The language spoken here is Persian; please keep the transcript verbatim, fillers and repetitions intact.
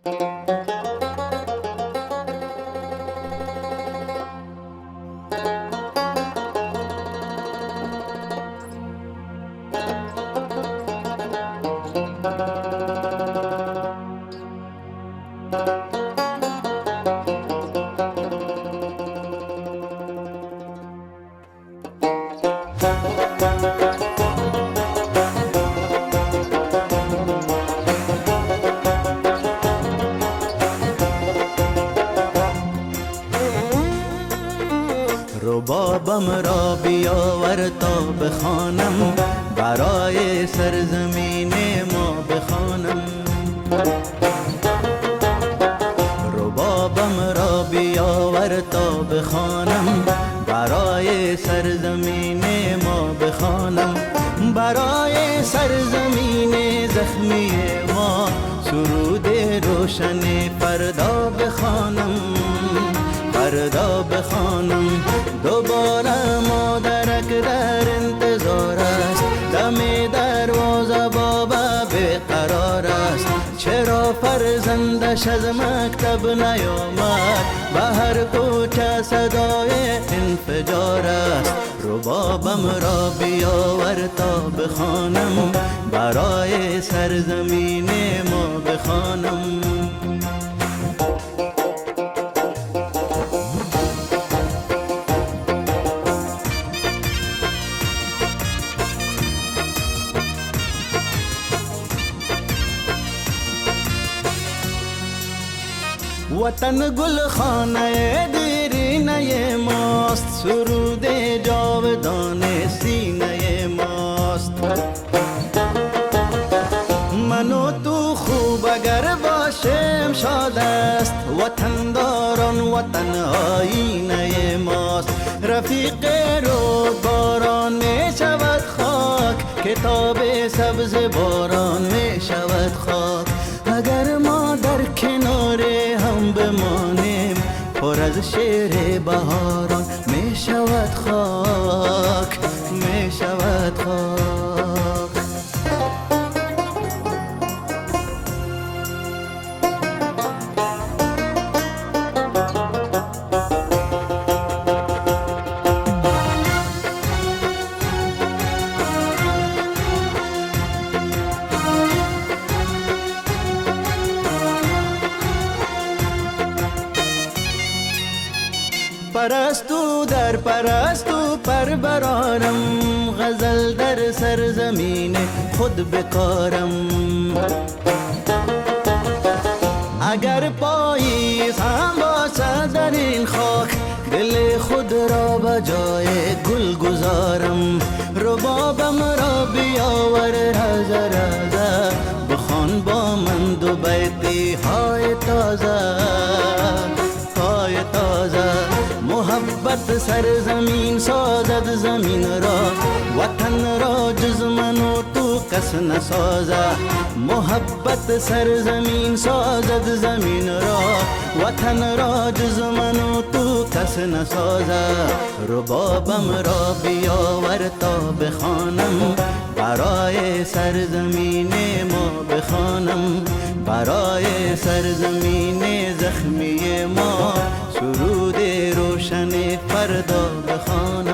ربابم را بیاور تا بخوانم، برای سرزمین ما بخوانم. ربابم را بیاور تا بخوانم، برای سرزمین ما بخوانم. برای سرزمین زخمی ما سرود روشن فردا بخوانم، فردا بخوانم. دوباره مادرک در انتظار است، دم دروازه بابا بیقرار است. چرا فرزندش از مکتب نیامد؟ به هر کوچه صدای انفجار است. ربابم را بیاور تا بخوانم، برای سرزمین ما بخوانم. وطن گل خانه دیرینه ماست، سرود جاودان سینه ماست. من و تو خوب اگر باشیم شاد است، وطن داران وطن آینه ماست. رفیق رود باران می شود خاک، کتاب سبز باران می شود خاک. اگر ما در کنار هم بمانیم، پر از شعر بهاران می شود خاک، می شود خاک. پرستو در پرستو پر برارم، غزل در سرزمین خود بکارم. اگر پاییز هم باشد در این خاک، دل خود را به جای گل گذارم. ربابم را بیاور رزه رزه، بخوان با من دو بیتی های تازه، های تازه. محبت سرزمین سازد زمین را، وطن را جز من و تو کس نسازه. محبت سرزمین سازد زمین را، وطن را جز من و تو کس نسازه. ربابم را بیاور تا بخوانم، برای سرزمین ما بخوانم. برای سرزمین زخمی ما سرود روشن فردا بخوانم.